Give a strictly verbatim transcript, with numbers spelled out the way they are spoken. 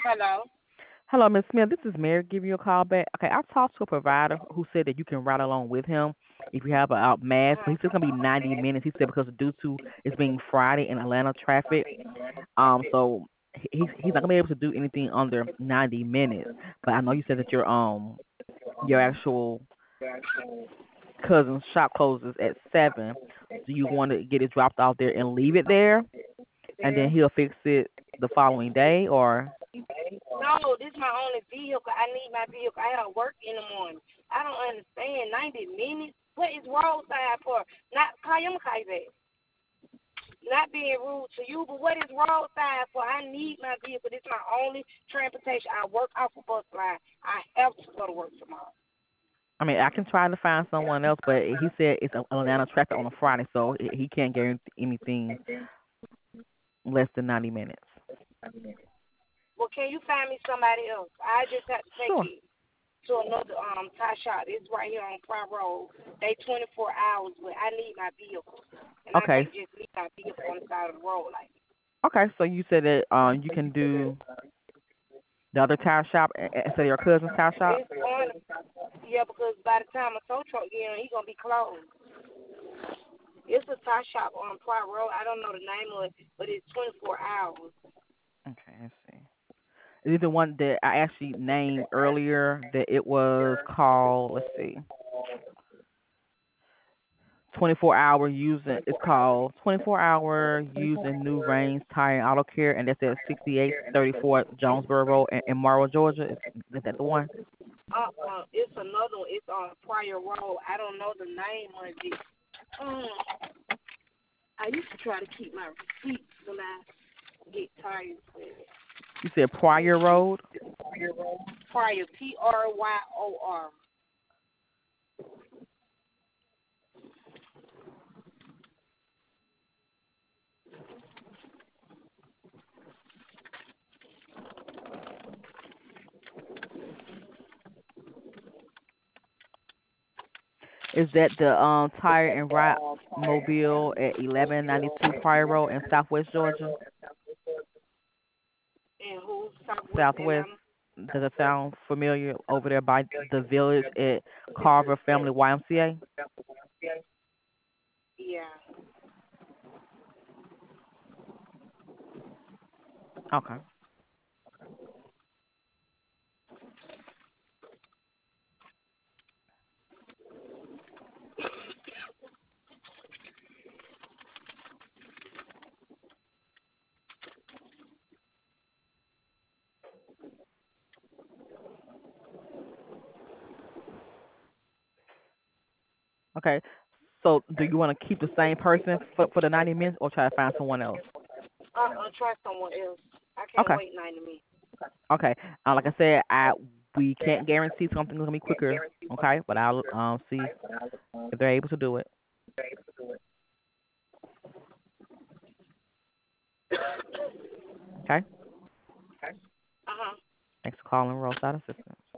Hello. Hello, Miss Smith. This is Mary giving you a call back. Okay, I talked to a provider who said that you can ride along with him if you have a out mass, but he Uh-huh. said it's gonna be ninety minutes. He said because due to it's being Friday in Atlanta traffic, um, so he- he's he's not gonna be able to do anything under ninety minutes. But I know you said that your um your actual cousin's shop closes at seven. Do you want to get it dropped off there and leave it there, and then he'll fix it the following day, or? No, this is my only vehicle. I need my vehicle. I have work in the morning. I don't understand. ninety minutes? What is roadside for? Not, call you, I'm going to call you back. Not being rude to you, but what is roadside for? I need my vehicle. This is my only transportation. I work off a bus line. I have to go to work tomorrow. I mean, I can try to find someone else, but he said it's Atlanta traffic on a Friday, so he can't guarantee anything less than ninety minutes. Well, can you find me somebody else? I just have to take Sure. it to another um tie shop. It's right here on Prime Road. They twenty-four hours, but I need my vehicle, and I Okay. can't just leave my vehicle on the side of the road like that. Okay. So you said that um you can do the other tire shop a- a- instead of your cousin's tire shop. It's on, yeah, because by the time a tow truck get in, he gonna be closed. It's a tie shop on Prime Road. I don't know the name of it, but it's twenty-four hours. Okay. Let's see. Is it the one that I actually named earlier that it was called? Let's see. twenty-four hour using it's called twenty-four hour using new range tire and auto care, and that's at sixty-eight thirty-four Jonesboro Road in, in Morrow, Georgia. Is, is that the one? Uh, uh, it's another one. It's on Pryor Road. I don't know the name of it. Um, I used to try to keep my receipts when I get tired with it. You said Pryor Road. Pryor, P R Y O R. Is that the um tire and ride mobile at eleven ninety-two Pryor Road in Southwest Georgia? And who's Southwest Southwest. Atlanta? Does it sound familiar over there by the village at Carver Family Y M C A? Yeah. Okay. Okay. So do you want to keep the same person for for the ninety minutes or try to find someone else? Uh, uh, try someone else. I can't Okay. wait ninety minutes. Okay. Uh, like I said, I we can't guarantee something's gonna be quicker. Okay, but I'll um see if they're able to do it. Okay. Uh huh. Thanks for calling Roadside Assistance.